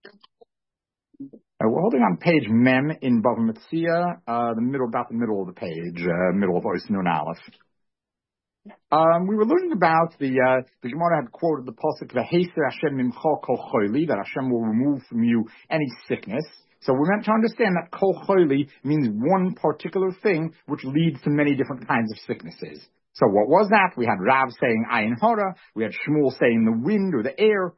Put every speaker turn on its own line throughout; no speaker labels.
We're holding on page Mem in Bava Metzia, about the middle of the page, middle of Ois Nun Aleph. We were learning about the Gemara had quoted the pasuk V'Heser Hashem Mimcha Kol Choili, that Hashem will remove from you any sickness. So we're meant to understand that Kol Choili means one particular thing which leads to many different kinds of sicknesses. So what was that? We had Rav saying Ayin Hara, we had Shmuel saying the wind or the air.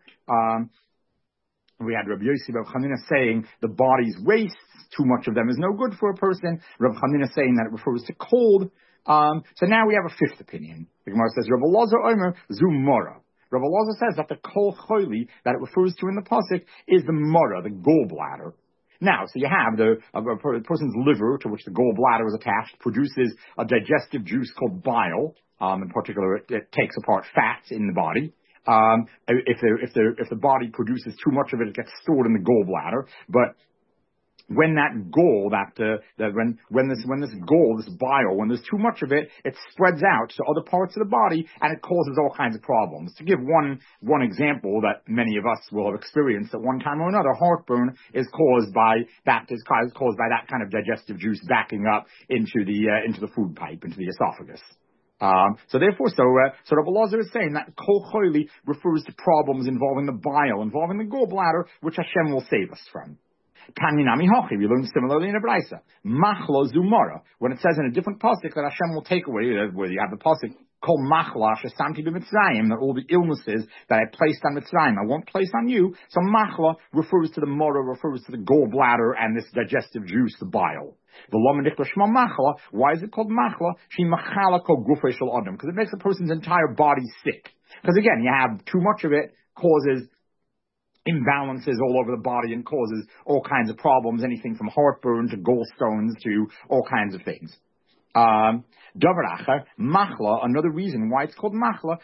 We had Rabbi Yossi Rav Chanina saying the body's wastes, too much of them is no good for a person. Rav Chanina saying that it refers to cold. So now we have a fifth opinion. The Gemara says, Rav Elazar Omer Zu Mora. Rav Elazar says that the Kol Choili that it refers to in the pasuk is the Mora, the gallbladder. Now, so you have a person's liver, to which the gallbladder is attached, produces a digestive juice called bile. In particular, it takes apart fats in the body. If the body produces too much of it, it gets stored in the gallbladder. But when that gall, when this bile, when there's too much of it, it spreads out to other parts of the body and it causes all kinds of problems. To give one example that many of us will have experienced at one time or another, heartburn is caused by that kind of digestive juice backing up into the food pipe, into the esophagus. So Rav Elazar is saying that Kol Choili refers to problems involving the bile, involving the gallbladder, which Hashem will save us from. Taninami Hochi, we learn similarly in a Braisa. Machlo Zumara, when it says in a different pasuk that Hashem will take away, where you have the pasuk, Kol Machla Shesamti b'Mitzrayim, that all the illnesses that I placed on Mitzrayim, I won't place on you. So Machla refers to the Mora, refers to the gallbladder and this digestive juice, the bile. Why is it called machla? Because it makes a person's entire body sick. Because again, you have too much of it, causes imbalances all over the body and causes all kinds of problems, anything from heartburn to gallstones to all kinds of things. Davar machla, another reason why it's called machla,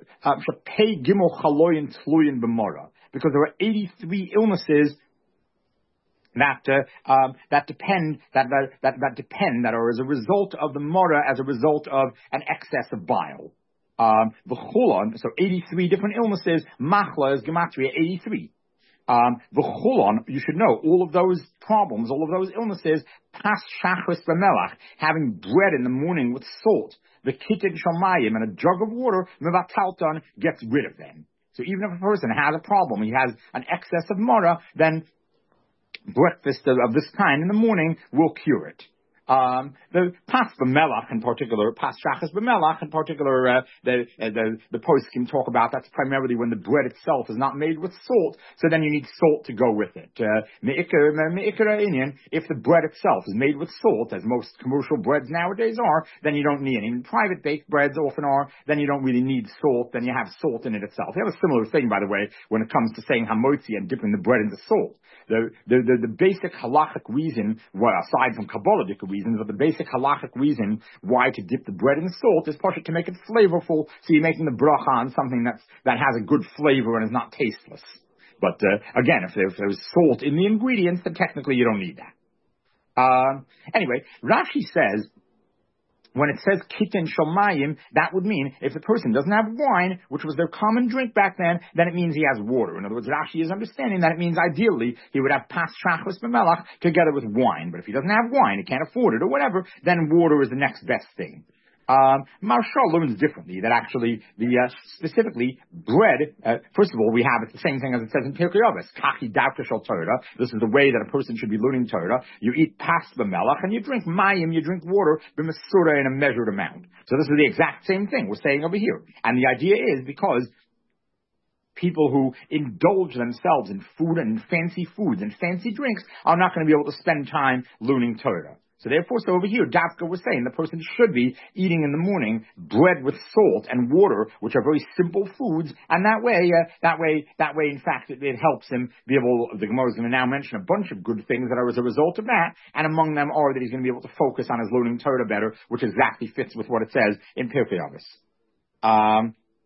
because there are 83 illnesses that are as a result of the mora, as a result of an excess of bile. The chulon, so 83 different illnesses. Machla is gematria 83. The chulon, you should know, all of those problems, all of those illnesses, pas shachris b'melach, having bread in the morning with salt, the kitin shamayim, and a jug of water, mevatalton, gets rid of them. So even if a person has a problem, he has an excess of mora, then breakfast of this kind in the morning will cure it. The pas b'melach in particular, pas shachas b'melach in particular, the poskim talk about that's primarily when the bread itself is not made with salt, so then you need salt to go with it. If the bread itself is made with salt, as most commercial breads nowadays are, then you don't need it. Even private baked breads often are, then you don't really need salt, then you have salt in it itself. You have a similar thing, by the way, when it comes to saying hamotzi and dipping the bread into salt. The basic halachic reason, well, aside from Kabbalistic reasons, but the basic halachic reason why to dip the bread in salt is partially to make it flavorful, so you're making the bracha on something that has a good flavor and is not tasteless. But again, if there's salt in the ingredients, then technically you don't need that. Anyway, Rashi says, when it says kitin shomayim, that would mean if the person doesn't have wine, which was their common drink back then it means he has water. In other words, Rashi is understanding that it means ideally he would have pas shachos b'melach together with wine. But if he doesn't have wine, he can't afford it or whatever, then water is the next best thing. Marshall learns differently, that actually specifically bread, first of all, we have it's the same thing as it says in Pirkei Avos, kachi davka shel Torah. This is the way that a person should be learning Torah. You eat pas b'melach and you drink mayim, you drink water b'mesura in a measured amount. So this is the exact same thing we're saying over here. And the idea is because people who indulge themselves in food and fancy foods and fancy drinks are not going to be able to spend time learning Torah. So over here, Dafka was saying the person should be eating in the morning bread with salt and water, which are very simple foods, and that way, in fact, it helps him be able. The Gemara is going to now mention a bunch of good things that are as a result of that, and among them are that he's going to be able to focus on his learning Torah better, which exactly fits with what it says in Pirkei Avos.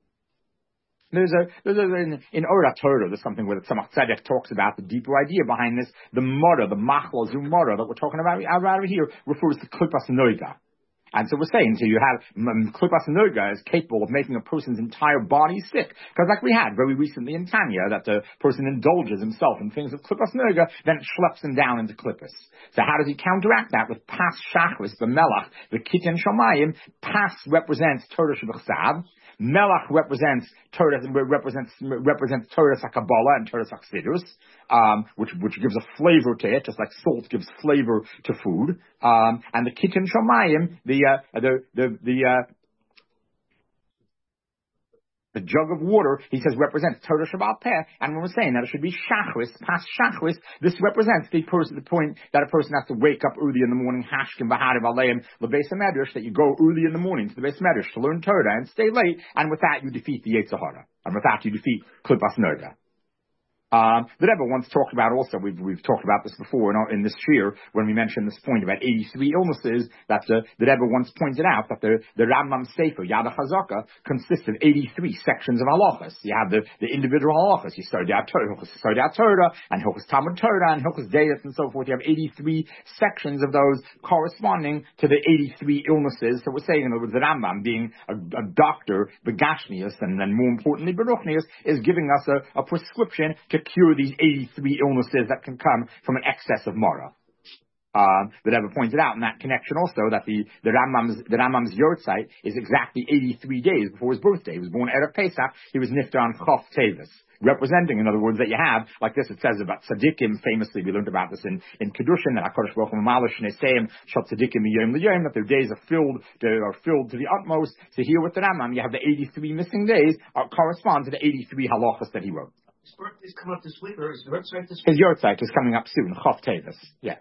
In Ora Torah, there's something where the Tzemach Tzedek talks about the deeper idea behind this. The Mora, the Machla Zumara that we're talking about here refers to Klippas Noiga. And so we're saying, so you have Klippas Nerga is capable of making a person's entire body sick. Because like we had very recently in Tanya, that the person indulges himself in things of Klippas Nerga, then schleps him down into Klippas. So how does he counteract that? With Pas Shachris, the Melach, the Kitin Shomayim. Pas represents Torah Shebechsav. Melach represents Torah, represents Torah Sakabala and Torah Saksidus, which gives a flavor to it, just like salt gives flavor to food. And the Kitin Shomayim, the jug of water, he says, represents Torah Shabbat Peh, and when we're saying that it should be Shachris, Pas Shachris, this represents the point that a person has to wake up early in the morning, Hashkim Bahariv Aleim, the Beis HaMedrash, that you go early in the morning to the Beis HaMedrash to learn Torah and stay late, and with that you defeat the Yetzer Hara, and with that you defeat Klippas Nerga. The Rebbe once talked about also, we've talked about this before in this year, when we mentioned this point about 83 illnesses, that the Rebbe once pointed out that the Rambam Sefer, Yad HaChazaka, consists of 83 sections of halachas. You have the individual halachas. You study out Torah, and Hilchos Talmud Torah, and Hilchos Deis, and so forth. You have 83 sections of those corresponding to the 83 illnesses. So we're saying, in other words, the Rambam, being a doctor, Begashmius, and then more importantly, Beruchnius, is giving us a prescription to cure these 83 illnesses that can come from an excess of Mara. The Rebbe pointed out in that connection also that the Rambam's Yortzeit is exactly 83 days before his birthday. He was born Erev Pesach. He was niftar on Chof Tevis. Representing, in other words, that you have, like this, it says about tzaddikim, famously, we learned about this in Kedushin, that HaKadosh Baruch Hu Mamalosh Neseim, Shal tzaddikim miyom l'yom, that their days are filled to the utmost. So here with the Rambam, you have the 83 missing days correspond to the 83 halachas that he wrote.
His birthday's coming up this week, or his Yortzeit this week?
His Yortzeit is coming up soon, Chof Tevis. Yeah.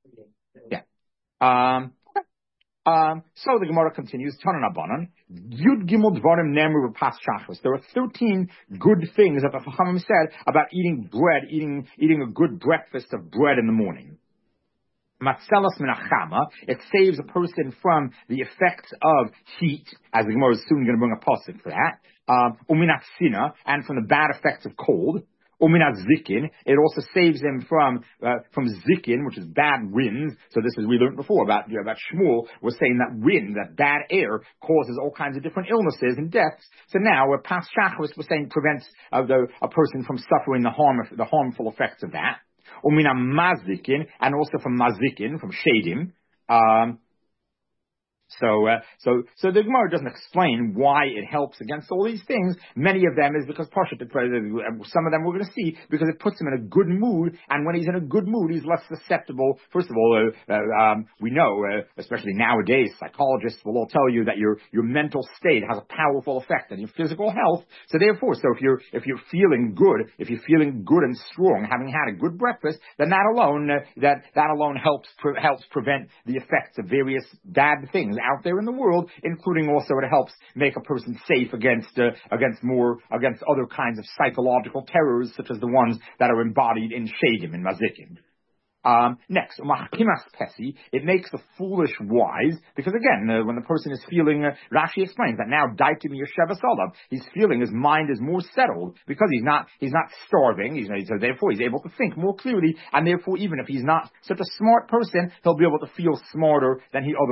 So the Gemara continues, Tanan Abanan, Yud Gimel Dvarim Nemru Pas Shachos. There are 13 good things that the Chachamim said about eating bread, eating a good breakfast of bread in the morning. Matzelas Minachama, it saves a person from the effects of heat, as the Gemara is soon going to bring a pasuk for that. Uminat Sina, and from the bad effects of cold. Uminat Zikin, it also saves him from Zikin, which is bad winds. So this is, we learned before about Shmuel was saying that wind, that bad air, causes all kinds of different illnesses and deaths. So now, Pas Shachris was saying prevents a person from suffering the harmful effects of that. Umina Mazikin, and also from Mazikin, from Shadim. So the Gemara doesn't explain why it helps against all these things. Many of them is because Pashat, some of them we're going to see, because it puts him in a good mood, and when he's in a good mood, he's less susceptible. First of all, we know, especially nowadays, psychologists will all tell you that your mental state has a powerful effect on your physical health. So therefore, if you're feeling good, and strong, having had a good breakfast, then that alone helps prevent the effects of various bad things out there in the world, including also it helps make a person safe against other kinds of psychological terrors, such as the ones that are embodied in Shadim and Mazikim. Next, Machkimas Pesi, it makes the foolish wise, because again, when the person is feeling, Rashi explains that now, Daitim Yeshevas Olav, he's feeling his mind is more settled, because he's not starving, so therefore he's able to think more clearly, and therefore even if he's not such a smart person, he'll be able to feel smarter than he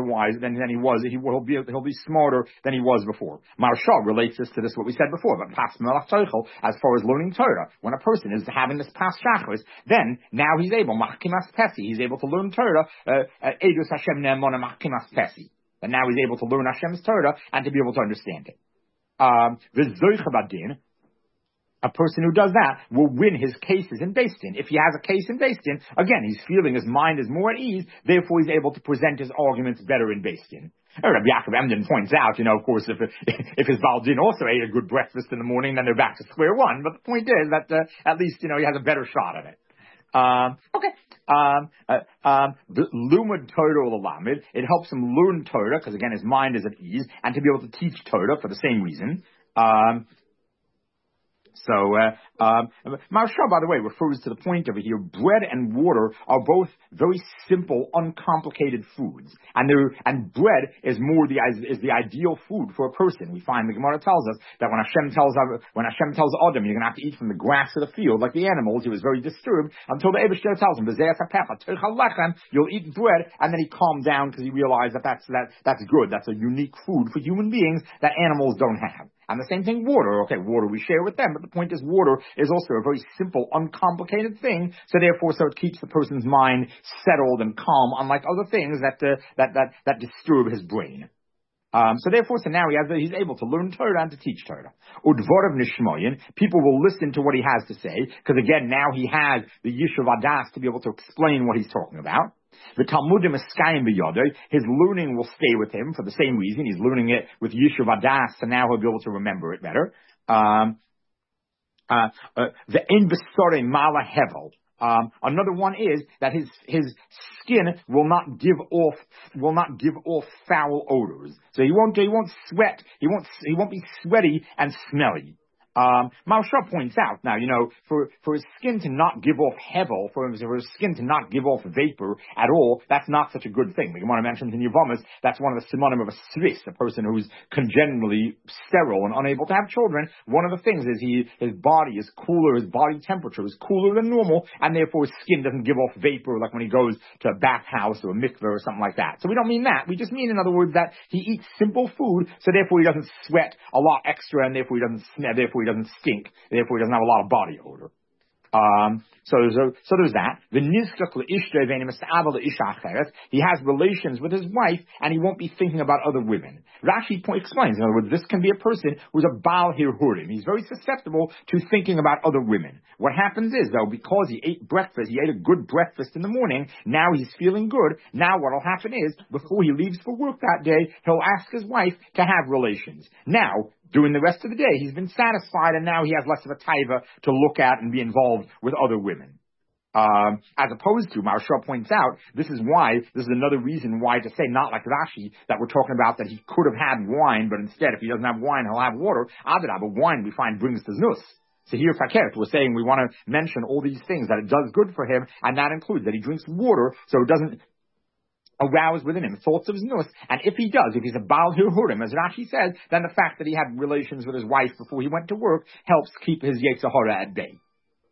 be smarter than he was before. Maharshal relates this to what we said before, but Pas Melach Toichel, as far as learning Torah, when a person is having this Pas Shachris, then now he's able, Machkimas Pesi, he's able to learn Torah, Edus Hashem Ne'emona Machkimas Pesi. And now he's able to learn Hashem's Torah and to be able to understand it. V'zoich a person who does that will win his cases in Beis Din. If he has a case in Beis Din, again, he's feeling his mind is more at ease, therefore he's able to present his arguments better in Beis Din. Rabbi Yaakov Emden points out, of course, if his Baal Din also ate a good breakfast in the morning, then they're back to square one. But the point is that at least, he has a better shot at it. Lumad Torah Lalamid, it helps him learn Torah, because again, his mind is at ease, and to be able to teach Torah for the same reason. So, Maharsha, by the way, refers to the point over here, bread and water are both very simple, uncomplicated foods. And bread is the ideal food for a person. We find the Gemara tells us that when Hashem tells Adam, you're going to have to eat from the grass of the field, like the animals, he was very disturbed until the Eibishter tells him, you'll eat bread, and then he calmed down because he realized that's good. That's a unique food for human beings that animals don't have. And the same thing, water. Okay, water we share with them, but the point is water is also a very simple, uncomplicated thing, so it keeps the person's mind settled and calm, unlike other things that disturb his brain. So now he's able to learn Torah and to teach Torah. Udvarav nishmoyin, people will listen to what he has to say, because again, now he has the Yishuv Adas to be able to explain what he's talking about. The Talmudim Eskayim b'yodei, his learning will stay with him for the same reason. He's learning it with Yishuv Adas, so now he'll be able to remember it better. The Ein B'sorei Mala Hevel. Another one is that his skin will not give off foul odors. So he won't sweat. He won't be sweaty and smelly. Maharsha points out, now, for his skin to not give off hevel, for his skin to not give off vapor at all, that's not such a good thing. The Gemara mentions in Yevamos, that's one of the simonim of a sris, a person who's congenitally sterile and unable to have children. One of the things is his body is cooler, his body temperature is cooler than normal, and therefore his skin doesn't give off vapor like when he goes to a bathhouse or a mikveh or something like that. So we don't mean that. We just mean, in other words, that he eats simple food, so therefore he doesn't sweat a lot extra, and therefore he doesn't stink, therefore he doesn't have a lot of body odor. So there's that. He has relations with his wife, and he won't be thinking about other women. Rashi explains, in other words, this can be a person who's a Baal Hirhurim. He's very susceptible to thinking about other women. What happens is, though, because he ate a good breakfast in the morning, now he's feeling good. Now what'll happen is, before he leaves for work that day, he'll ask his wife to have relations. Now, during the rest of the day, he's been satisfied, and now he has less of a taiva to look at and be involved with other women. As opposed to, Maharsha points out, this is another reason why to say, not like Rashi, that we're talking about that he could have had wine, but instead, if he doesn't have wine, he'll have water. But wine we find brings to znus. So here, Fakert, we're saying we want to mention all these things that it does good for him, and that includes that he drinks water, so it doesn't arouse within him thoughts of znus, and if he's a Baal Hirhurim, as Rashi says, then the fact that he had relations with his wife before he went to work helps keep his Yetzer Hara at bay.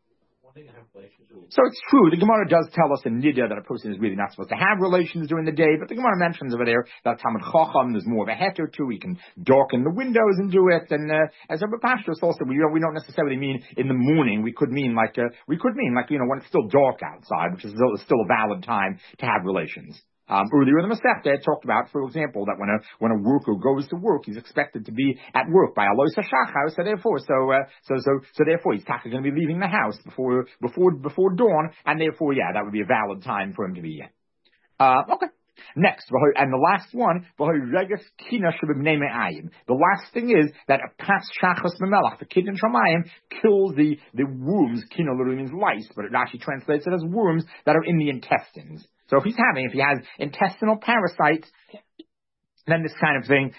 So it's true, the Gemara does tell us in Nida that a person is really not supposed to have relations during the day, but the Gemara mentions over there that Talmud Chacham, there's more of a heter too, he can darken the windows and do it, and as Rabbi Pashtos also, we don't necessarily mean in the morning, we could mean like when it's still dark outside, which is still a valid time to have relations. Earlier in the Masechta, it talked about, for example, that when a worker goes to work, he's expected to be at work by Alois HaShachar, so therefore he's going to be leaving the house before dawn, and therefore, that would be a valid time for him to be in. Okay. Next, and the last one, the last thing is that a pas shachos memelach, the kiddush shamayim, kills the worms. Kina literally means lice, but it actually translates it as worms that are in the intestines. So if he has intestinal parasites, then this kind of thing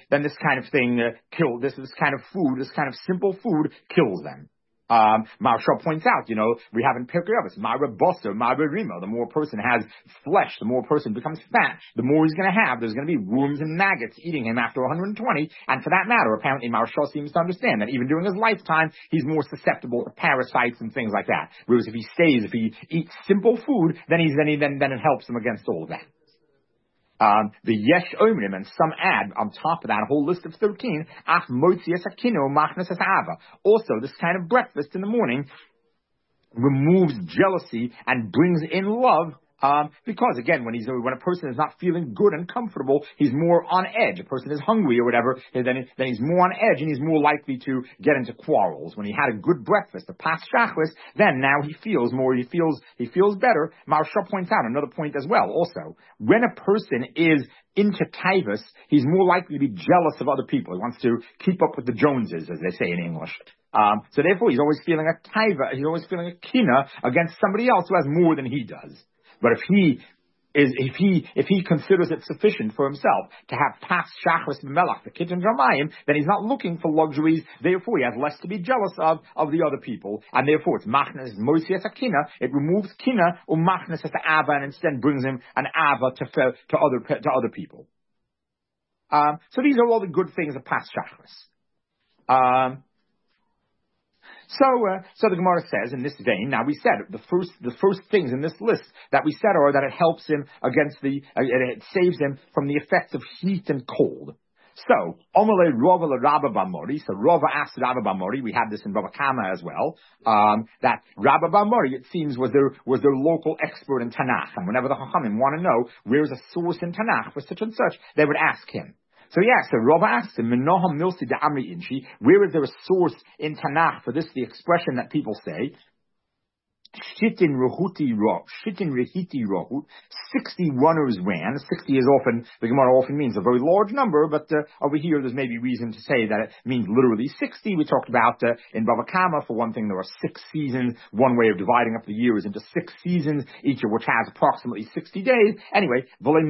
this kind of simple food kills them. Maharsha points out, we have in Pirkei Avos, Ma'ara Boser, Ma'ara Rima. The more a person has flesh, the more a person becomes fat, the more he's going to have. There's going to be worms and maggots eating him after 120. And for that matter, apparently Maharsha seems to understand that even during his lifetime, he's more susceptible to parasites and things like that. Whereas if he eats simple food, then it helps him against all of that. The Yesh Omrim, and some add on top of that a whole list of 13. Ach Motzias Akino Machnas Ava. Also, this kind of breakfast in the morning removes jealousy and brings in love. Because again, when a person is not feeling good and comfortable, he's more on edge. A person is hungry or whatever, then he's more on edge and he's more likely to get into quarrels. When he had a good breakfast, a pas shachris, then now he feels better. Maharsha points out another point as well. Also, when a person is into taivas, he's more likely to be jealous of other people. He wants to keep up with the Joneses, as they say in English. So therefore, he's always feeling a taiva, he's always feeling a kina against somebody else who has more than he does. But if is if he considers it sufficient for himself to have pas shachris melach the kitchen dramayim, then he's not looking for luxuries. Therefore, he has less to be jealous of the other people, and therefore it's machnes moisias akina. It removes kina machnes as ava, and instead brings him an ava to other people. So these are all the good things of pas shachris. So the Gemara says in this vein. Now we said the first things in this list that we said are that it helps him against it saves him from the effects of heat and cold. So Omale Rava Rabba Bamori. So Rava asked Rabba Bamori. We had this in Bava Kama as well. That Rabba Bamori, it seems, was their local expert in Tanakh, and whenever the Chachamim want to know where's a source in Tanakh for such and such, they would ask him. So Rava asked him, where is there a source in Tanakh for this, the expression that people say, Shitin Rehiti Rohu, 60 runners ran. 60 is often, the Gemara often means a very large number, but over here there's maybe reason to say that it means literally 60. We talked about in Bava Kama, for one thing, there are 6 seasons. One way of dividing up the year is into 6 seasons, each of which has approximately 60 days. Anyway,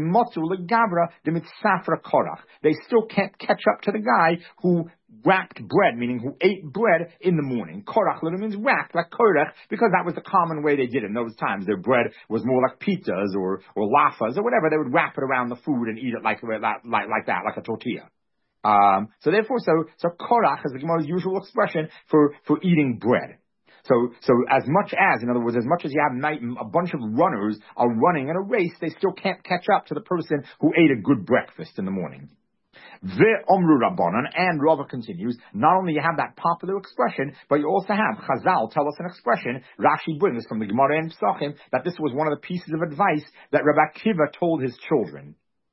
they still can't catch up to the guy who wrapped bread, meaning who ate bread in the morning. Korach literally means wrapped, like korach, because that was the common way they did it in those times. Their bread was more like pizzas or lafas or whatever. They would wrap it around the food and eat it like that, like a tortilla. So korach is the Gemara's usual expression for eating bread. So as much as you have a bunch of runners are running in a race, they still can't catch up to the person who ate a good breakfast in the morning. Ve'omru Rabbanan, and Rava continues, not only you have that popular expression, but you also have Chazal tell us an expression. Rashi brings from the Gemara in Pesachim that this was one of the pieces of advice that Rabbi Akiva told his children.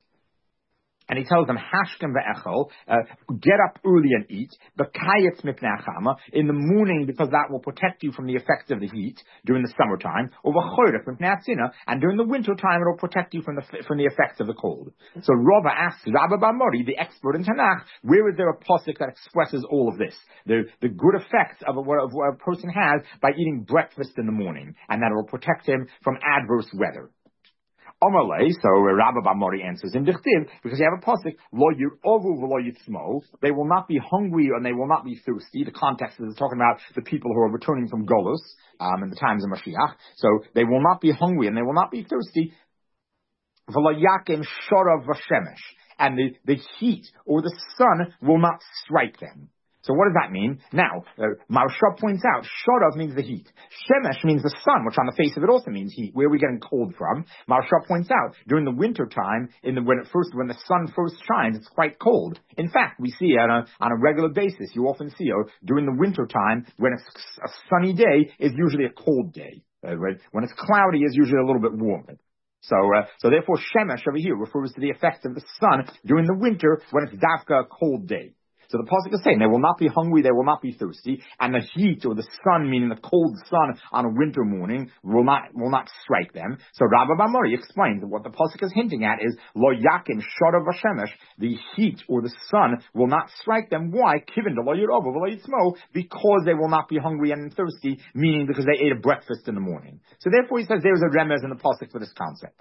And he tells them, Hashkem ve'echel, get up early and eat, b'kayetz mipnei achama, in the morning, because that will protect you from the effects of the heat during the summertime, or v'choyrech mipnei atzina, and during the winter time it will protect you from the effects of the cold. So Rava asks Rabba Bamori, the expert in Tanakh, where is there a pasuk that expresses all of this? The good effects of what a person has by eating breakfast in the morning, and that it will protect him from adverse weather. Omalei, so Rabba Bamori answers in Dichtiv, because you have a pasuk, Lo Yirovu v'lo Yitzmo, they will not be hungry and they will not be thirsty. The context is talking about the people who are returning from Golus in the times of Mashiach. So they will not be hungry and they will not be thirsty. V'lo Yakim Shorav v'Shemesh, and the heat or the sun will not strike them. So what does that mean? Now, Maharsha points out, Shorav means the heat. Shemesh means the sun, which on the face of it also means heat. Where are we getting cold from? Maharsha points out, during the winter time, when the sun first shines, it's quite cold. In fact, we see on a regular basis, you often see during the winter time, when it's a sunny day, is usually a cold day. When it's cloudy, it's usually a little bit warmer. So therefore, Shemesh over here refers to the effect of the sun during the winter when it's dafka a cold day. So the pasuk is saying they will not be hungry, they will not be thirsty, and the heat or the sun, meaning the cold sun on a winter morning, will not strike them. So Rabba Bamori explains that what the pasuk is hinting at is Lo Yakim Shorav v'Shemesh, the heat or the sun will not strike them. Why? Kiven Lo Yirovu v'lo Yitzmo, because they will not be hungry and thirsty, meaning because they ate a breakfast in the morning. So therefore he says there's a remez in the pasuk for this concept.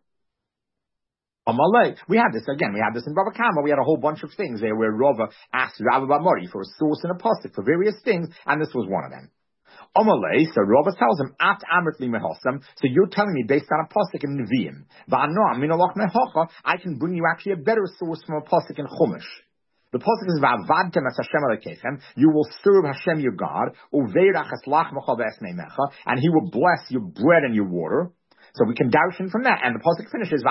Amalei. We had this in Bava Kama. We had a whole bunch of things there where Rava asked Rabba Bamori for a source and a pasuk for various things, and this was one of them. Amalei, so Rava tells him, At Amritli Mehosam, so you're telling me based on a pasuk in Nevi'im, Va'anoam Minalach Mehocha, I can bring you actually a better source from a pasuk in Chumash. The pasuk is Va'avadtem as Hashem Elokeichem, you will serve Hashem your God, Uveirach es lach mecha ve'esnei mecha, and He will bless your bread and your water. So we can darshan from that, and the pasuk finishes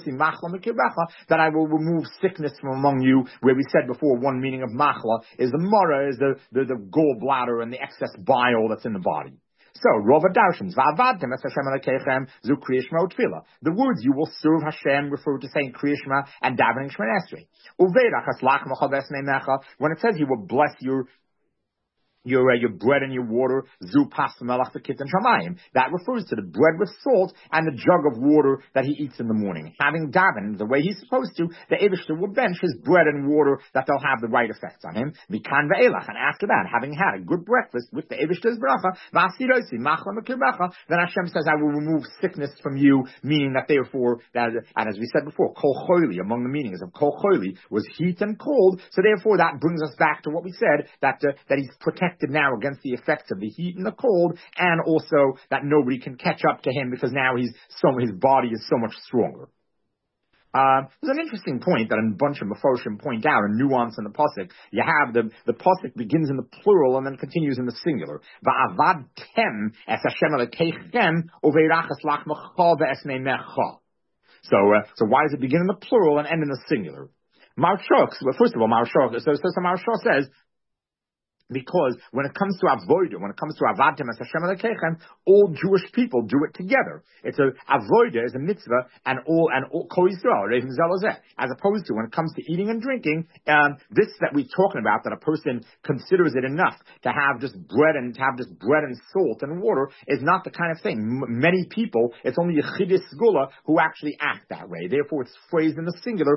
that I will remove sickness from among you. Where we said before, one meaning of machla is the mara, is the gallbladder and the excess bile that's in the body. So Rava darshans va'avadtem es Hashem Elokeichem zu Kriya Shema u'tefillah. The words "you will serve Hashem" refer to saying Kriya Shema and davening Shemona Esrei. Uveirach es lach mecha ve'esnei mecha. When it says He will bless your your bread and your water, zu pas melach v'kitten shamayim. That refers to the bread with salt and the jug of water that he eats in the morning. Having davened the way he's supposed to, the Eibishter will bench his bread and water that they'll have the right effects on him. V'kan ve'elach, and after that, having had a good breakfast with the Eibishter's bracha, v'asirosi machla mekirbecha, then Hashem says, I will remove sickness from you, meaning that therefore, and as we said before, kol choili, among the meanings of kol choili was heat and cold, so therefore that brings us back to what we said, that he's protected now against the effects of the heat and the cold, and also that nobody can catch up to him because now his body is so much stronger. There's an interesting point that a bunch of Mefoshim point out, a nuance in the pasuk. You have the pasuk begins in the plural and then continues in the singular. Va'avadtem es Hashem Elokeichem uveirachas lachmecha ve'esmeimecha. So why does it begin in the plural and end in the singular? Maharsha, well, first of all, Maharsha says, because when it comes to avodah, when it comes to avadtem as Hashem Elokeichem, all Jewish people do it together. It's avodah is a mitzvah, and all Kol Yisrael Reivim Zelozeh. As opposed to when it comes to eating and drinking, this that we're talking about, that a person considers it enough to have just bread and salt and water, is not the kind of thing. Many people, it's only Yechidis Gula who actually act that way. Therefore, it's phrased in the singular,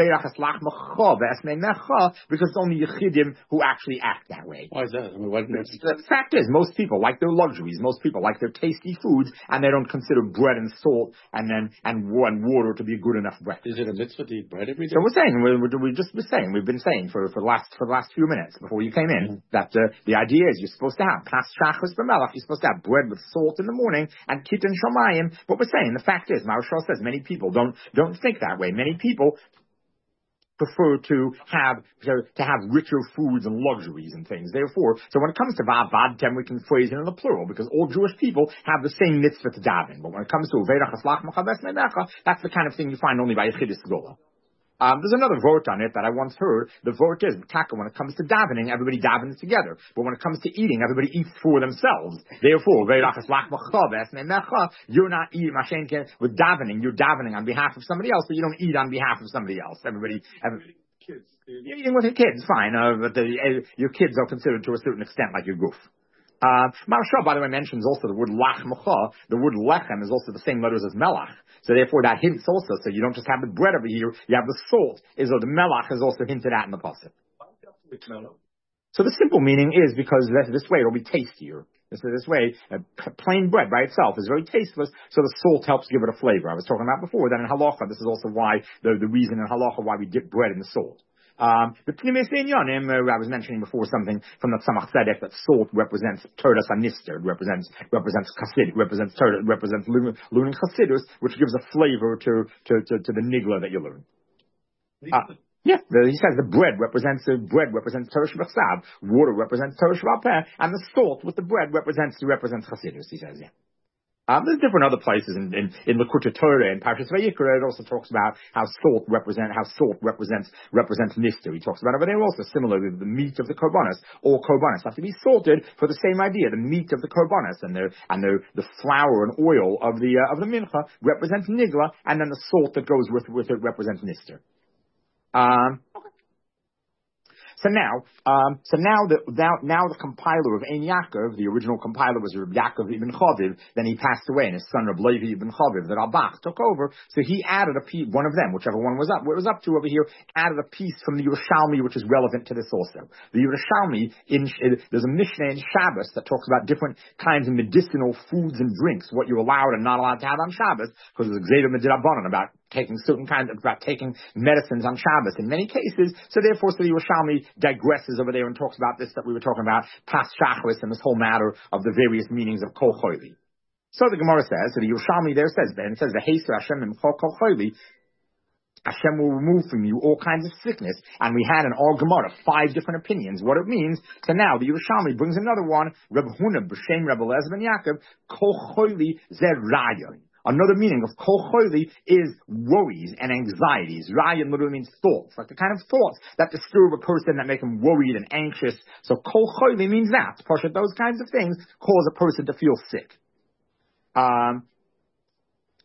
because it's only Yechidim who actually act that way.
Why is that? I mean,
the fact is, most people like their luxuries. Most people like their tasty foods, and they don't consider bread and salt and water to be a good enough breakfast.
Is it a mitzvah to eat bread every day?
So we've been saying for the last few minutes before you came in that the idea is you're supposed to have pas shachos b'melach. You're supposed to have bread with salt in the morning and kitten shamayim. What we're saying, the fact is, Maharsha says many people don't think that way. Many people prefer to have richer foods and luxuries and things. Therefore, so when it comes to va'avadtem, we can phrase it in the plural, because all Jewish people have the same mitzvah to daven. But when it comes to uveirachas lachmecha ve'esmeimecha, that's the kind of thing you find only by Yechidis Gola. There's another vort on it that I once heard. The vort is, when it comes to davening, everybody davens together. But when it comes to eating, everybody eats for themselves. Therefore, you're not eating, with davening, you're davening on behalf of somebody else, but you don't eat on behalf of somebody else. Everybody kids. You're eating with your kids, fine, but your kids are considered to a certain extent like your goof. Maharsha, by the way, mentions also the word lachmecha. The word lechem is also the same letters as melach. So therefore that hints also, so you don't just have the bread over here, you have the salt. The melach is also hinted at in the pasuk. So the simple meaning is because this way it'll be tastier. This way, plain bread by itself is very tasteless, so the salt helps give it a flavor. I was talking about before that in halacha, this is also why, the reason in halacha why we dip bread in the salt. The Pnimis Inyanim, I was mentioning before something from the Tzemach Tzedek that salt represents Tordas HaNister, represents Chassid, represents learning Chassidus, which gives a flavor to the nigla that you learn. He says the bread represents Torah Shabbat, water represents Torah Shabbat, and the salt with the bread represents Chassidus, he says, yeah. There's different other places in Likutei Torah and Parshas Vayikra. It also talks about how salt represents Nister. He talks about over there also similarly the meat of the korbanos. All korbanos have to be salted for the same idea. The meat of the korbanos and the flour and oil of the mincha represents nigla, and then the salt that goes with it represents Nister. So now the compiler of Ein Yaakov, the original compiler was Reb Yaakov ibn Chaviv. Then he passed away, and his son Reb Levi ibn Chaviv, the Rabach, took over. So he added a piece, one of them, whichever one was up, what it was up to over here, added a piece from the Yerushalmi, which is relevant to this also. The Yerushalmi, there's a Mishnah in Shabbos that talks about different kinds of medicinal foods and drinks, what you're allowed and not allowed to have on Shabbos, because there's Gzeiva Midrabanan about taking medicines on Shabbos in many cases. So therefore, the Yerushalmi digresses over there and talks about this that we were talking about, pas shachris, and this whole matter of the various meanings of kol choili. So the Gemara says, so the Yerushalmi there says, then it says, the Heser Hashem imchol kol choili, Hashem will remove from you all kinds of sickness. And we had in our Gemara 5 different opinions what it means. So now the Yerushalmi brings another one, Reb Huna b'shem Reb Eliezer ben Yaakov, kol choili zeh raya. Another meaning of kol choili is worries and anxieties. Raya literally means thoughts, like the kind of thoughts that disturb a person, that make him worried and anxious. So kol choili means that. Those kinds of things cause a person to feel sick.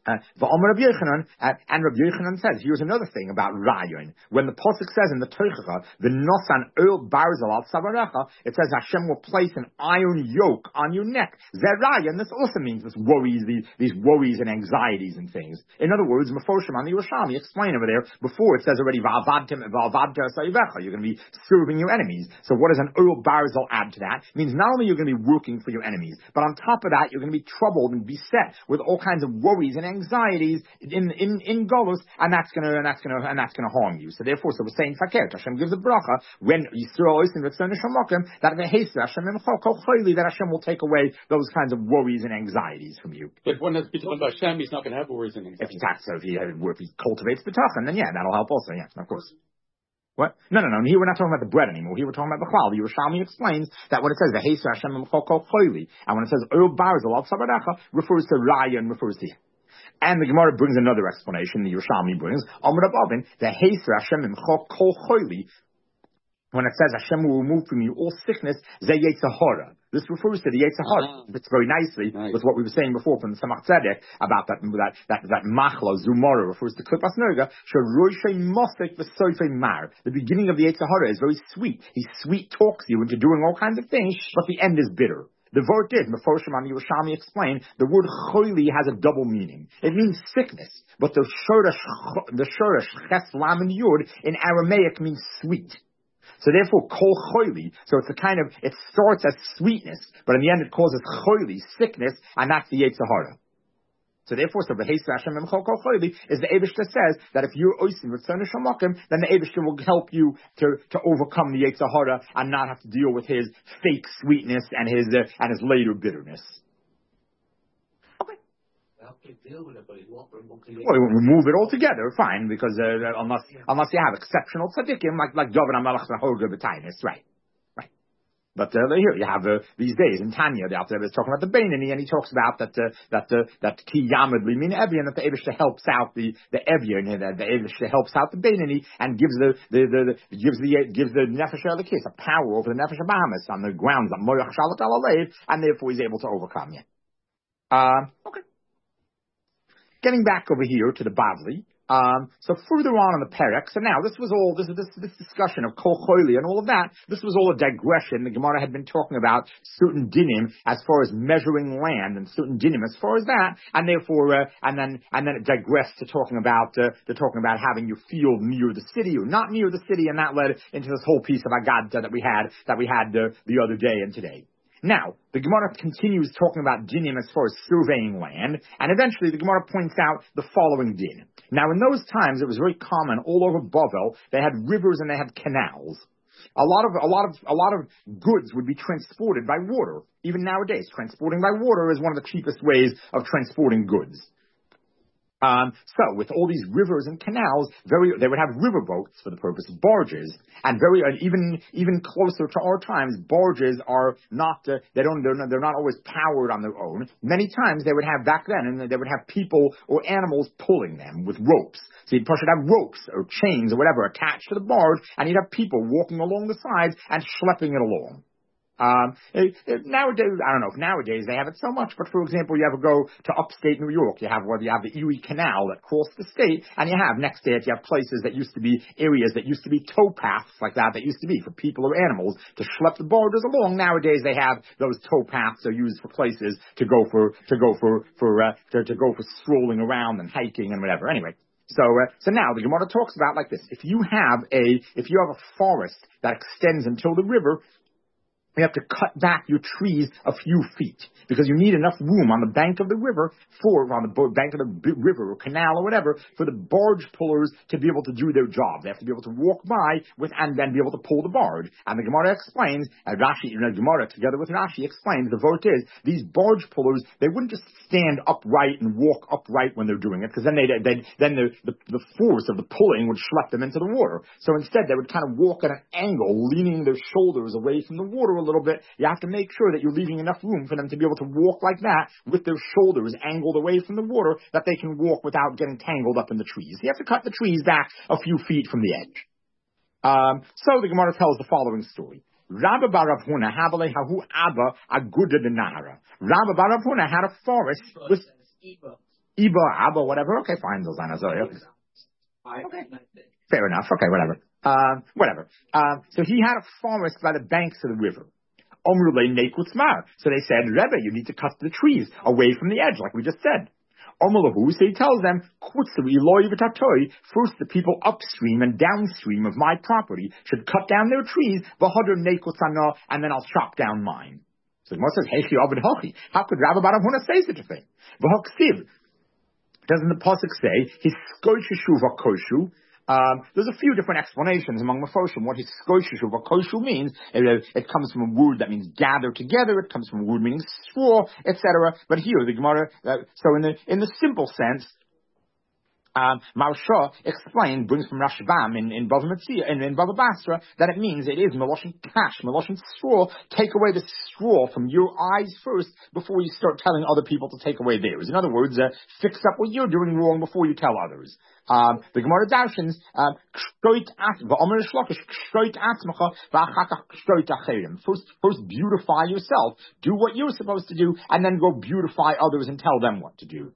V'Omer Rabbi Yochanan, and Rabbi Yochanan says, here's another thing about Rayon. When the pasuk says in the Tochacha, "V'nosan oil barzel al savarecha," it says Hashem will place an iron yoke on your neck. Zer Rayon. This also means this worries, these worries and anxieties and things. In other words, Mefoshim on the Yerushalmi explain over there. Before it says already, "Va'avadtem sa'ivecha." You're going to be serving your enemies. So what does an oil barzel add to that? It means not only you're going to be working for your enemies, but on top of that, you're going to be troubled and beset with all kinds of worries and anxieties in Golus, and that's gonna harm you. So therefore, we're saying Fakert. Hashem gives a bracha when Yisrael is in the Shamakim that Hashem will take away those kinds of worries and anxieties from you.
If one has bitachon by Hashem, he's not going to have worries and anxieties.
If he cultivates bitachon, then that'll help also. Yeah, of course. What? No. Here we're not talking about the bread anymore. Here we're talking about the challah. The Yerushalmi explains that when it says the Heser Hashem Mechokol Choyli, and when it says Oil Barzel Al Sabarecha, refers to Raya and refers to. And the Gemara brings another explanation. The Yerushalmi brings Amar Abavin the Heser Hashem Mechokol Choyli. When it says Hashem will remove from you all sickness, Zeh Yetzirah. This refers to the Yetzirah. Fits very nicely with what we were saying before from the Tzemach Tzedek about that machla zumara refers to klipas nerga. Shoroshei mosek v'soifei mar. The beginning of the Yetzirah is very sweet. He sweet talks you into doing all kinds of things, but the end is bitter. The word is, Mefoshim and Yerushalmi explain, the word choili has a double meaning. It means sickness, but the shoresh ches lam and yud in Aramaic means sweet. So therefore, kol choili. So it's it starts as sweetness, but in the end it causes choili, sickness, and that's the Yetzirah. So therefore, the Heser Hashem Mechokol Choili is the Eibishter says that if you're oisim with Tzon Shamakim, then the Eibishter will help you to overcome the Yetzirah and not have to deal with his fake sweetness and his later bitterness. Well, remove it altogether, fine, because unless you have exceptional tzaddikim like David HaMelech Hoga B'Tainis, right. But here you have these days in Tanya, the Alter Rebbe is talking about the Beinani, and he talks about that Ki Yamid Limin Evian, that the Eibishter helps out the Evian, that the Eibishter helps out the Beinani and gives the Nefesh Elikis a power over the Nefesh Bahamas on the grounds that Moyach Shalat Alalev, and therefore he's able to overcome you. Okay. Getting back over here to the Bavli. So further on in the Perek, so now this discussion of Kol Choili and all of that, this was all a digression. The Gemara had been talking about certain dinim as far as measuring land and certain dinim as far as that, and therefore, and then it digressed to talking about having your field near the city or not near the city, and that led into this whole piece of Agadda that we had the other day and today. Now, the Gemara continues talking about dinim as far as surveying land, and eventually the Gemara points out the following din. Now, in those times, it was very common all over Bavel. They had rivers and they had canals. A lot of goods would be transported by water. Even nowadays, transporting by water is one of the cheapest ways of transporting goods. So with all these rivers and canals, they would have river boats for the purpose of barges, and even closer to our times, barges are not they're not always powered on their own. Many times they would have back then, and they would have people or animals pulling them with ropes. So you'd have ropes or chains or whatever attached to the barge, and you'd have people walking along the sides and schlepping it along. Nowadays, I don't know if nowadays they have it so much, but for example, you ever go to upstate New York, you have the Erie Canal that crosses the state, and you have next to it, you have places that used to be areas that used to be tow paths like that used to be for people or animals to schlep the barges along. Nowadays they have those tow paths are used for places to go for strolling around and hiking and whatever. Anyway. So now the Gemara talks about like this. If you have a forest that extends until the river, you have to cut back your trees a few feet because you need enough room on the bank of the river bank of the river or canal or whatever for the barge pullers to be able to do their job. They have to be able to walk by and then be able to pull the barge. And the Gemara explains, the Gemara together with Rashi explains, the vote is these barge pullers, they wouldn't just stand upright and walk upright when they're doing it, because then the force of the pulling would schlep them into the water. So instead they would kind of walk at an angle, leaning their shoulders away from the water a little bit. You have to make sure that you're leaving enough room for them to be able to walk like that with their shoulders angled away from the water, that they can walk without getting tangled up in the trees. You have to cut the trees back a few feet from the edge. So the Gemara tells the following story. Rabba bar Rav Huna havale hahu abba aguda denahara. Rabba bar Rav Huna had a forest with Iba, Abba, whatever. Okay, fine. Okay. Fair enough. Okay, whatever. So he had a forest by the banks of the river. So they said, Rebbe, you need to cut the trees away from the edge, like we just said. So he tells them, first the people upstream and downstream of my property should cut down their trees, and then I'll chop down mine. So the Gemara says, how could Rabbi Bar Avuna say such a thing? Doesn't the pasuk say, his skoishishu vakoshu? There's a few different explanations among Mefoshim what his skoishishu vakoshu means. It comes from a word that means gather together. It comes from a word meaning straw, etc. But here the Gemara, so in the simple sense, Marsha explained, brings from Rashbam in Bava Metzia, in Bava Basra, that it means it is Meloshin Kash, Meloshin straw. Take away the straw from your eyes first before you start telling other people to take away theirs. In other words, fix up what you're doing wrong before you tell others. The Gemara Darshans, first beautify yourself, do what you're supposed to do, and then go beautify others and tell them what to do.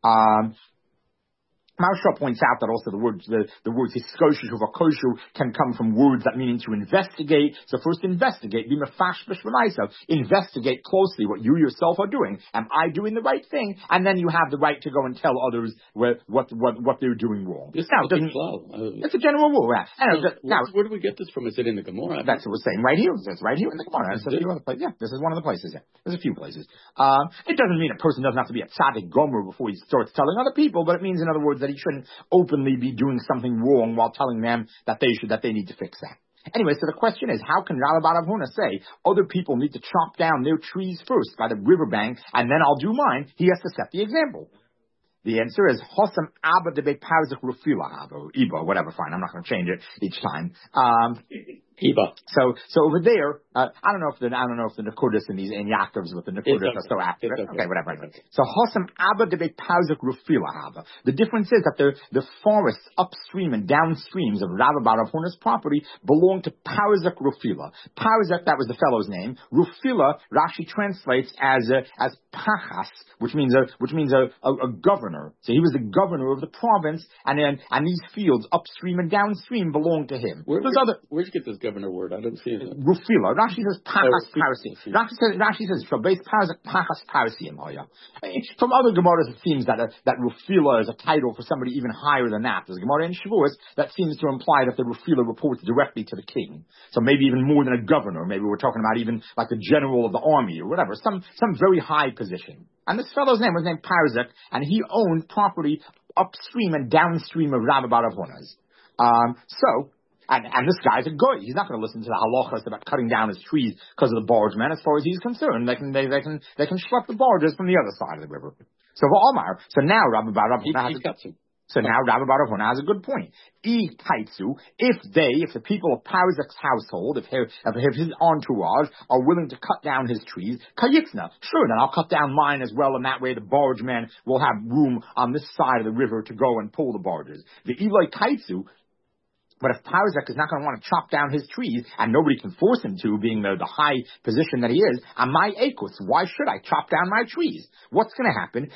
Marsha points out that also the words hiskoshu vakoshu can come from words that mean to investigate. So first investigate, be mefash b'shv'maisa, investigate closely what you yourself are doing. Am I doing the right thing? And then you have the right to go and tell others what they're doing wrong.
It's
a general rule.
Now, where do we get this from? Is it in the Gemara?
That's what we're saying right here. It's right here in the Gemara. This is one of the places. Yeah. There's a few places. It doesn't mean a person doesn't have to be a tzaddik gomer before he starts telling other people, but it means, in other words, that he shouldn't openly be doing something wrong while telling them that they need to fix that. Anyway, so the question is, how can Rabbi Bar Avuna say other people need to chop down their trees first by the riverbank and then I'll do mine? He has to set the example. The answer is Hosam Abba de Bepauzik Rufila Iba, whatever, fine. I'm not going to change it each time.
Iba.
So over there, I don't know if the Nakudas and these in Yaakovs with the Nakudas are so accurate. Okay, whatever. So Hosam Abba de Bepauzik Rufila. The difference is that the forests upstream and downstreams of Rabbi Bar Avuna's property belong to Parzak Rufila. Parzak, that was the fellow's name. Rufila, Rashi translates as Pachas, which means a governor. So he was the governor of the province, and these fields upstream and downstream belong to him.
Where'd you get this governor word? I didn't see it.
Rufila. Rashi says Pachas Parsi. Rashi says Shabbat Parzak Pachas Parsi. From other Gemaras, it seems that Rufila is a title for somebody even higher than that. There's a Gemara in Shavuos that seems to imply that the Rufila reports directly to the king. So maybe even more than a governor. Maybe we're talking about even like the general of the army or whatever. Some very high position. And this fellow's name was named Parzak, and he owned property upstream and downstream of Rabbi Bar Avuna's. And this guy's a goy. He's not going to listen to the halachas about cutting down his trees because of the bargemen. As far as he's concerned, they can schlep the barges from the other side of the river. So now Rabbi Bar Avuna Rabbi Bar Avuna has a good point. If the people of Parzak's household, if his entourage are willing to cut down his trees, kayitzna, sure, then I'll cut down mine as well, and that way the bargemen will have room on this side of the river to go and pull the barges. The Eloi kaitzu. But if Parzak is not going to want to chop down his trees, and nobody can force him to, being the high position that he is, on my acres, why should I chop down my trees? What's going to happen?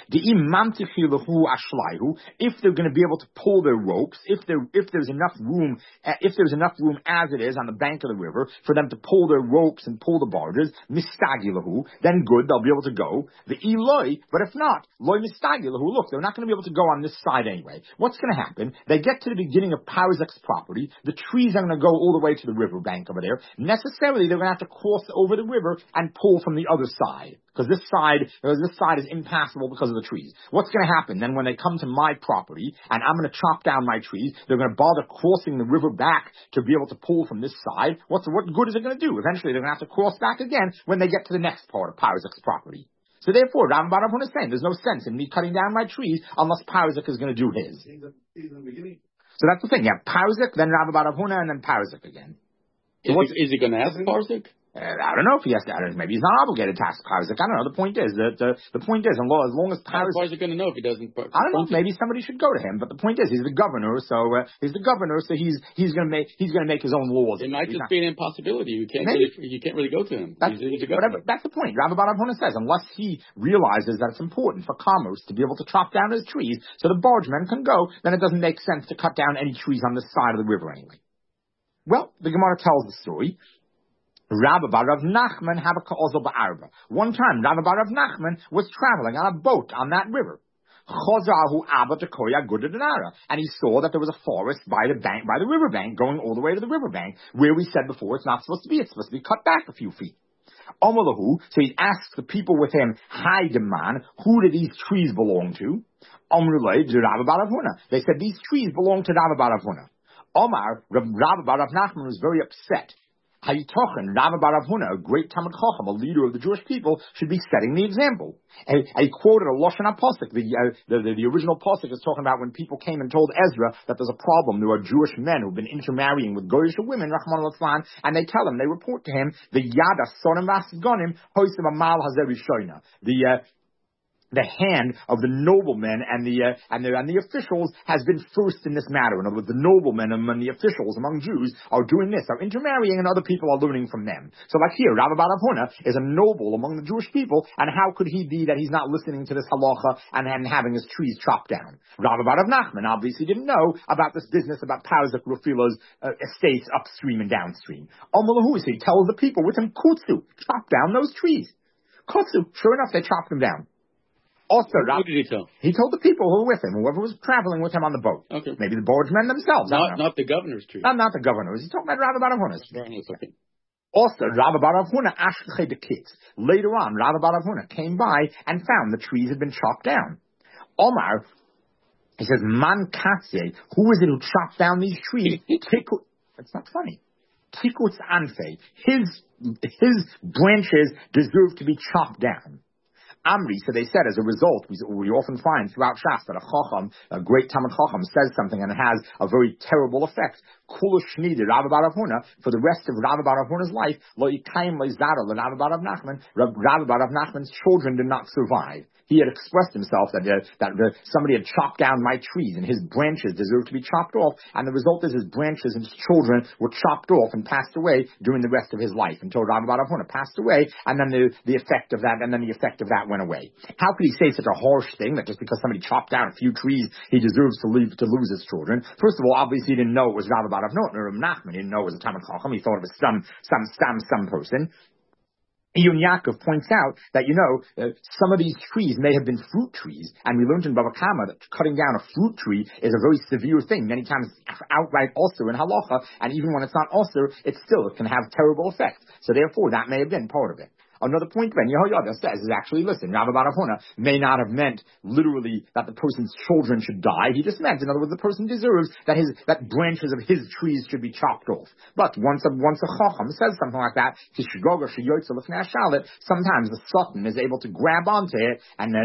If they're going to be able to pull their ropes, if there's enough room as it is on the bank of the river for them to pull their ropes and pull the barges, mistagilahu, then good, they'll be able to go. The Eloi, but if not, loy mistagilahu, look, they're not going to be able to go on this side anyway. What's going to happen? They get to the beginning of Parzak's property. The trees are going to go all the way to the river bank over there. Necessarily, they're going to have to cross over the river and pull from the other side. Because this side is impassable because of the trees. What's going to happen then when they come to my property and I'm going to chop down my trees? They're going to bother crossing the river back to be able to pull from this side. What good is it going to do? Eventually, they're going to have to cross back again when they get to the next part of Parzak's property. So therefore, Rabbi Bar Avuna is saying there's no sense in me cutting down my trees unless Parzak is going to do his. So that's the thing. Yeah, Parzak, then Rabbi Bar Avuna, and then Parzak again.
So is he going to ask Parzak?
I don't know if he has to. Maybe he's not obligated to ask Parzak. I don't know. The point is that the point is, as long as
How
Parzak,
far is he going to know if he doesn't?
I don't know. Maybe somebody should go to him. But the point is, he's the governor. So he's going to make his own laws.
It might just be an impossibility. You can't really go to him. He's a governor.
That's the point. Rabbi Bar Avuna says, unless he realizes that it's important for commerce to be able to chop down his trees so the bargemen can go, then it doesn't make sense to cut down any trees on this side of the river anyway. Well, the Gemara tells the story. Rabbi Bar Rav Nachman Habaka Ozel Ba'arba. One time, Rabbi Bar Rav Nachman was traveling on a boat on that river. And he saw that there was a forest by the riverbank, going all the way to the riverbank, where we said before it's not supposed to be. It's supposed to be cut back a few feet. Omalahu, so he asked the people with him, Haideman, who do these trees belong to? Omrulay to Rabbi Bar Avuna. They said these trees belong to Rabbi Bar Avuna. Omar, Rabbi Bar Rav Nachman was very upset. Hayitochen, Rabbi Bar Avuna, a great Talmid Chacham, a leader of the Jewish people, should be setting the example. And he quoted a Lashon HaPosuk. The original Posuk is talking about when people came and told Ezra that there's a problem. There are Jewish men who've been intermarrying with Goyish women, Rahman al-Islam, and they tell him, they report to him, the Yada Sonim Vasgonim, Hoisim Amal Hazeri Shoina. The hand of the noblemen and the officials has been first in this matter. In other words, the noblemen and the officials among Jews are doing this, are intermarrying, and other people are learning from them. So like here, Rabbi Bar Avuna is a noble among the Jewish people, and how could he be that he's not listening to this halacha and having his trees chopped down? Rabbi Bar Nachman obviously didn't know about this business about Parzak Rufila's estates upstream and downstream. Omalahu, so he tells the people with him, Kutsu, chop down those trees. Kutsu, sure enough, they chopped them down. Also,
who did he tell?
He told the people who were with him, whoever was traveling with him on the boat.
Okay.
Maybe the bargemen themselves.
Not the governor's tree.
Not the governor. He's talking about Rabbi Bar Avuna's tree.
Okay.
Also, Rabbi Bar Avuna ashkei the kids. Later on, Rabbi Bar Avuna came by and found the trees had been chopped down. Omar, he says, Man Katze, who is it who chopped down these trees? It's not funny. Tikutz Anfe. His branches deserve to be chopped down. Amri, so they said, as a result, we often find throughout Shas that a Chacham, a great Talmid Chacham, says something and it has a very terrible effect. Kula Shnidi, Rabbi Bar Avuna, for the rest of Rabbi Bar Avuna's life, Lo Yikayim Lo Yizara, Rabbi Bar Nachman, Rabbi Bar Nachman's children did not survive. He had expressed himself that somebody had chopped down my trees and his branches deserved to be chopped off, and the result is his branches and his children were chopped off and passed away during the rest of his life until Rabbi Bar Avuna passed away, and then the effect of that went away. How could he say such a harsh thing that just because somebody chopped down a few trees, he deserves to lose his children? First of all, obviously he didn't know it was Rabbi Bar Avuna or Nachman. He didn't know it was a Talmid Chacham. He thought it was some person. Iyun Yaakov points out that, some of these trees may have been fruit trees, and we learned in Bava Kama that cutting down a fruit tree is a very severe thing. Many times outright also in halacha, and even when it's not also, it can have terrible effects. So therefore, that may have been part of it. Another point Ben Yehoyada says is actually, listen, Rabbi Bar Avuna may not have meant literally that the person's children should die. He just meant, in other words, the person deserves that branches of his trees should be chopped off. But once a Chacham says something like that, sometimes the Satan is able to grab onto it and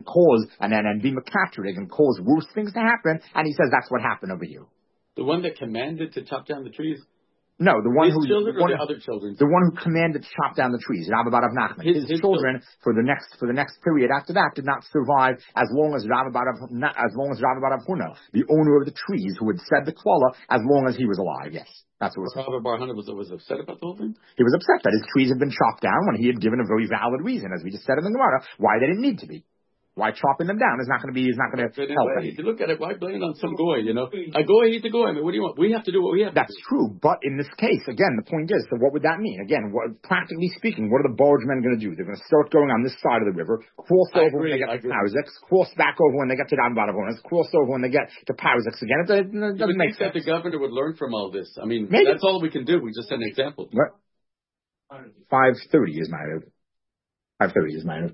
be makatric and cause worse things to happen. And he says that's what happened over here.
The one that commanded to chop down the trees?
No, the one who
other children.
The one who commanded to chop down the trees, Rabbi Bar Nachman. His children for the next period after that did not survive as long as Rabbi Bar Avuna, the owner of the trees, who had said the klala, as long as he was alive. Yes, that's what it was.
Rabbi Bar Avuna was upset about the whole thing.
He was upset that his trees had been chopped down when he had given a very valid reason, as we just said in the Gemara, why they didn't need to be. Why chopping them down is not going to help anything.
If you look at it, why blame it on some goy, A goy, he's a goy. I mean, what do you want? We have to do what we have to do.
That's true, but in this case, again, the point is, so what would that mean? Again, practically speaking, what are the bargemen going to do? They're going to start going on this side of the river, cross over when they get to Parzak, cross back over when they get to Rabbi Bar Avuna, cross over when they get to Parzak again. It doesn't make sense.
That the governor would learn from all this. I mean,
maybe.
That's all we can do. We just said an example.
Right. 5:30 is my 5:30 is my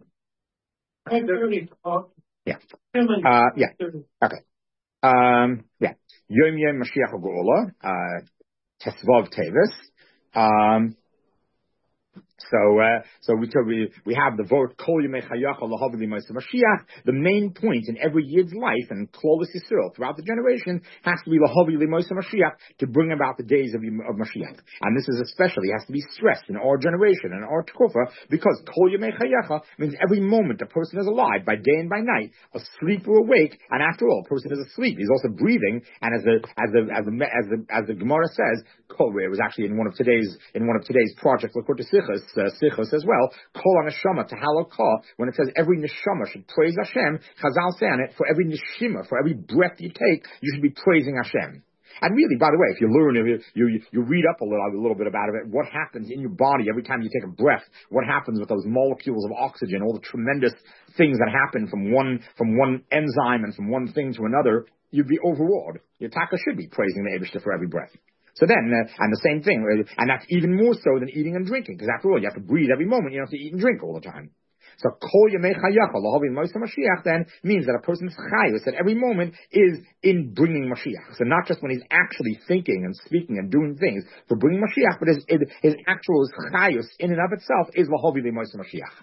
5:30. Yeah. Yeah. Okay. Yeah. Yom Mashiach Geula, Tesvav Tevis. So we have the vote Kol Yemei Chayacha Lahavli Ma'aseh Mashiach. The main point in every Yid's life and Klolus Yisrael throughout the generation has to be Lahavli Ma'aseh Mashiach to bring about the days of Mashiach. And this is especially has to be stressed in our generation and our Tkufa because Kol Yemei Chayacha means every moment a person is alive by day and by night, asleep or awake. And after all, a person is asleep. He's also breathing. And as the Gemara says, it was actually in one of today's projects, Likkutei Sichos as well, Kol HaNeshama Tahalo Ka, when it says every neshama should praise Hashem, Chazal say on it, for every neshima, for every breath you take, you should be praising Hashem. And really, by the way, if you learn, you read up a little bit about it, what happens in your body every time you take a breath, what happens with those molecules of oxygen, all the tremendous things that happen from one enzyme and from one thing to another, you'd be overawed. Your taka should be praising the Eibishter for every breath. So then, and the same thing, and that's even more so than eating and drinking, because after all, you have to breathe every moment, you don't have to eat and drink all the time. So, Kol Yemei Chayacha Lahavli Ma'aseh Mashiach then means that a person's chayus at every moment is in bringing Mashiach. So not just when he's actually thinking and speaking and doing things for bringing Mashiach, but his actual chayus in and of itself is Lahavli Ma'aseh Mashiach.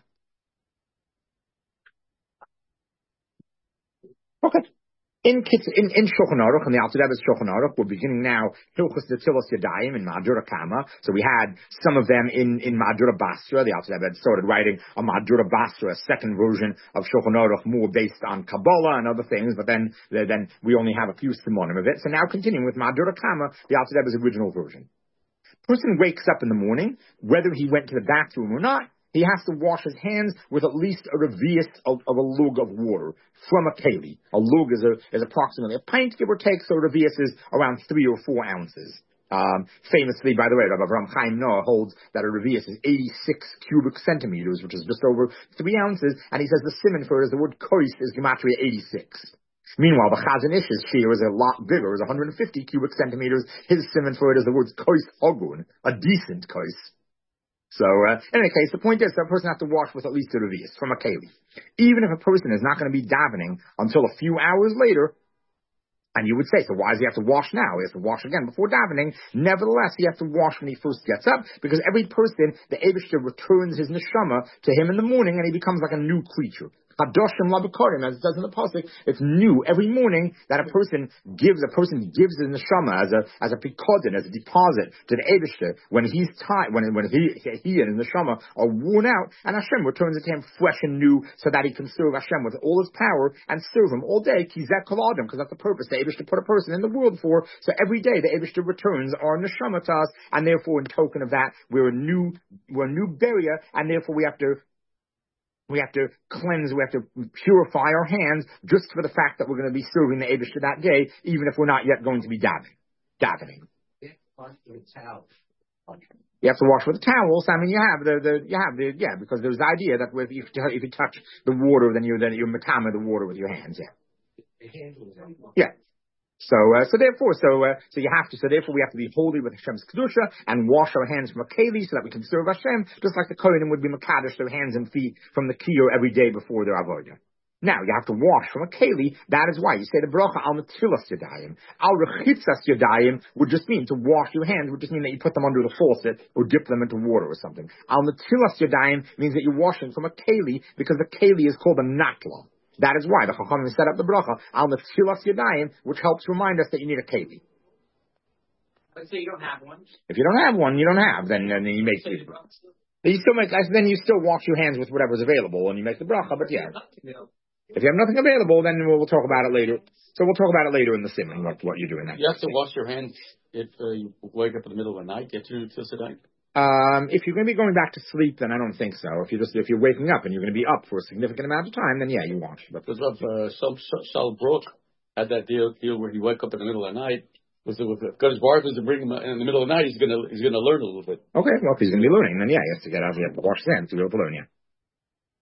Okay. In Shulchan Aruch, in the Alter Rebbe's Shulchan Aruch, we're beginning now Hilchos Netilas Yadayim in Mahadura Kama. So we had some of them in Mahadura Basra. The Alter Rebbe had started writing a Mahadura Basra, a second version of Shulchan Aruch, more based on Kabbalah and other things. But then we only have a few simonim of it. So now continuing with Mahadura Kama, the Alter Rebbe's original version. Person wakes up in the morning, whether he went to the bathroom or not, he has to wash his hands with at least a revius of a lug of water from a keli. A lug is approximately a pint, give or take, so a revius is around 3 or 4 ounces. Famously, by the way, Rabbi Avraham Chaim Noah holds that a revius is 86 cubic centimeters, which is just over 3 ounces, and he says the siman for it is the word kois is gematria 86. Meanwhile, the Chazon Ish's shear is a lot bigger, is 150 cubic centimeters. His siman for it is the word kois hogun, a decent kois. So, in any case, the point is that a person has to wash with at least a revius from a keli. Even if a person is not going to be davening until a few hours later, and you would say, so why does he have to wash now? He has to wash again before davening. Nevertheless, he has to wash when he first gets up, because every person, the Eibishter returns his neshama to him in the morning, and he becomes like a new creature. Hadoshim labakorim, as it says in the pasuk, it's new every morning that a person gives his neshama as a pikodin, as a deposit to the Eibishter when he's tired, when he and his neshama are worn out, and Hashem returns it to him fresh and new, so that he can serve Hashem with all his power and serve him all day. Kizek kol adam, because that's the purpose the Eibishter put a person in the world for. So every day the Eibishter returns our neshama to us, and therefore in token of that we're a new beria, and therefore we have to cleanse, we have to purify our hands just for the fact that we're going to be serving the Eibishter that day, even if we're not yet going to be davening.
You have
to wash with a towel. So, I mean, you have because there's the idea that if you touch the water, then you're metama the water with your hands. Yeah. So therefore we have to be holy with Hashem's kedusha and wash our hands from a keli so that we can serve Hashem, just like the kohenim would be makadosh their hands and feet from the kiyur every day before their avodah. Now you have to wash from a keli. That is why you say the bracha al netilas yadayim. Al rechitzas yadayim would just mean to wash your hands. Would just mean that you put them under the faucet or dip them into water or something. Al netilas yadayim means that you're washing from a keli because the keli is called a natla. That is why the Chachamim set up the bracha al netilas yadayim, which helps remind us that you need a keli.
Let's say you don't have one.
If you don't have one, you don't have. Then you make the bracha. Then you still wash your hands with whatever's available and you make the bracha. But yeah, if you have nothing available, then we'll talk about it later. So we'll talk about it later in the simon what you're doing.
You have to wash your hands if you wake up in the middle of the night. Get to Tzedai.
If you're going to be going back to sleep, then I don't think so. If you're waking up and you're going to be up for a significant amount of time, then yeah, you wash. But
some Shal Brook had that deal where he woke up in the middle of the night. Because his barb is to bring him in the middle of the night, he's going to learn a little bit.
Okay, well, if he's going to be learning, then yeah, he has to get out. He has to wash his hands to be able to learn. Yeah.